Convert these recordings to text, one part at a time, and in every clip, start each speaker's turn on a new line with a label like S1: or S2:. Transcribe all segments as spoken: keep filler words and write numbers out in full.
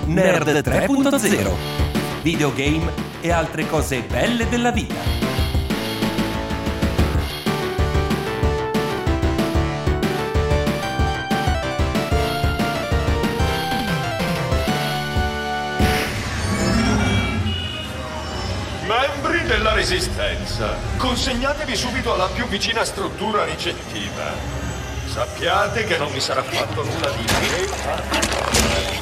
S1: Nerd tre punto zero. Videogame e altre cose belle della vita.
S2: Membri della Resistenza, consegnatevi subito alla più vicina struttura ricettiva. Sappiate che non mi sarà fatto nulla di che.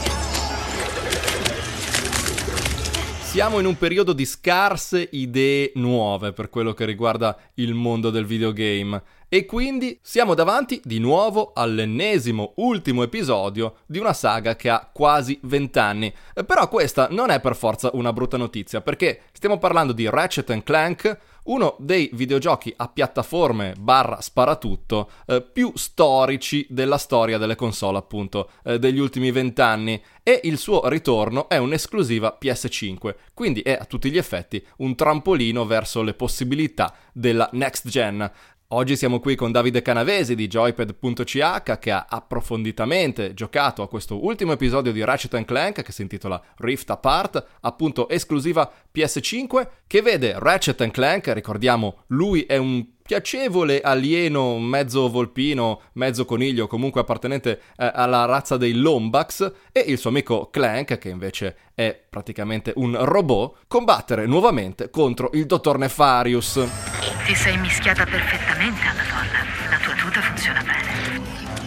S3: Siamo in un periodo di scarse idee nuove per quello che riguarda il mondo del videogame e quindi siamo davanti di nuovo all'ennesimo ultimo episodio di una saga che ha quasi vent'anni. Però questa non è per forza una brutta notizia, perché stiamo parlando di Ratchet and Clank, uno dei videogiochi a piattaforme barra sparatutto eh, più storici della storia delle console, appunto, eh, degli ultimi vent'anni, e il suo ritorno è un'esclusiva P S cinque, quindi è a tutti gli effetti un trampolino verso le possibilità della next gen. Oggi siamo qui con Davide Canavesi di Joypad punto c h che ha approfonditamente giocato a questo ultimo episodio di Ratchet and Clank che si intitola Rift Apart, appunto esclusiva P S cinque, che vede Ratchet and Clank, ricordiamo lui è un piacevole alieno mezzo volpino, mezzo coniglio, comunque appartenente eh, alla razza dei Lombax, e il suo amico Clank, che invece è praticamente un robot, combattere nuovamente contro il dottor Nefarious.
S4: Ti sei mischiata perfettamente alla folla. La tua tuta funziona bene.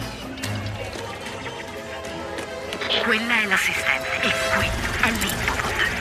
S4: Quella è l'assistente e qui è l'input.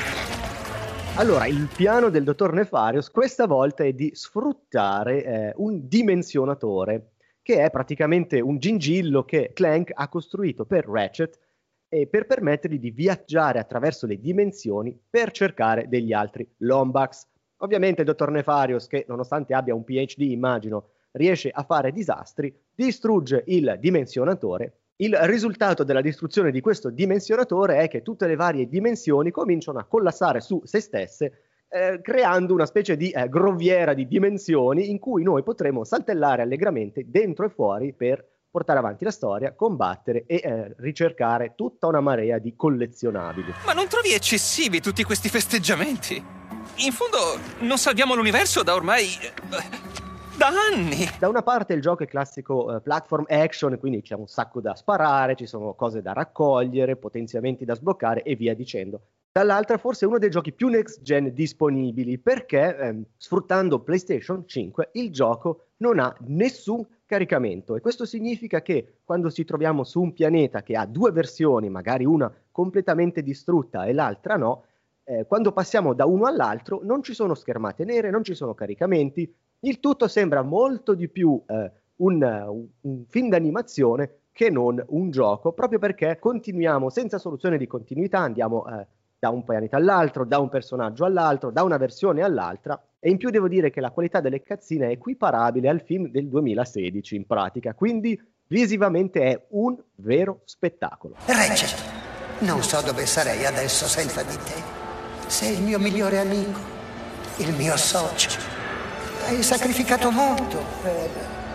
S5: Allora, il piano del dottor Nefarious questa volta è di sfruttare eh, un dimensionatore, che è praticamente un gingillo che Clank ha costruito per Ratchet e per permettergli di viaggiare attraverso le dimensioni per cercare degli altri Lombax. Ovviamente il dottor Nefarious, che nonostante abbia un P H D, immagino, riesce a fare disastri, distrugge il dimensionatore. Il risultato della distruzione di questo dimensionatore è che tutte le varie dimensioni cominciano a collassare su se stesse, eh, creando una specie di eh, groviera di dimensioni in cui noi potremo saltellare allegramente dentro e fuori per portare avanti la storia, combattere e eh, ricercare tutta una marea di collezionabili.
S6: Ma non trovi eccessivi tutti questi festeggiamenti? In fondo non salviamo l'universo da ormai... da anni! Da
S5: una parte il gioco è classico eh, platform action, quindi c'è un sacco da sparare, ci sono cose da raccogliere, potenziamenti da sbloccare e via dicendo. Dall'altra forse è uno dei giochi più next gen disponibili, perché ehm, sfruttando PlayStation cinque il gioco non ha nessun caricamento, e questo significa che quando ci troviamo su un pianeta che ha due versioni, magari una completamente distrutta e l'altra no, eh, quando passiamo da uno all'altro non ci sono schermate nere, non ci sono caricamenti. Il tutto sembra molto di più eh, un, un, un film d'animazione che non un gioco, proprio perché continuiamo senza soluzione di continuità, andiamo eh, da un pianeta all'altro, da un personaggio all'altro, da una versione all'altra, e in più devo dire che la qualità delle cutscene è equiparabile al film del duemilasedici in pratica, quindi visivamente è un vero spettacolo.
S7: Ratchet, non so dove sarei adesso senza di te. Sei il mio migliore amico, il mio socio. Hai sacrificato molto per...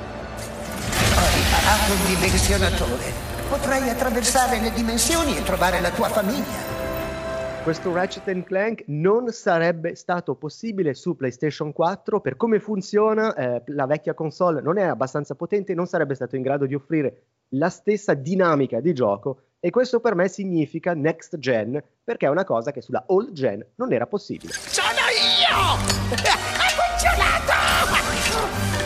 S7: Ho riparato un dimensionatore. Potrai attraversare le dimensioni e trovare la tua famiglia.
S5: Questo Ratchet and Clank non sarebbe stato possibile su PlayStation quattro. Per come funziona, eh, la vecchia console non è abbastanza potente, non sarebbe stato in grado di offrire la stessa dinamica di gioco, e questo per me significa next gen, perché è una cosa che sulla old gen non era possibile.
S7: Sono io! Ha funzionato!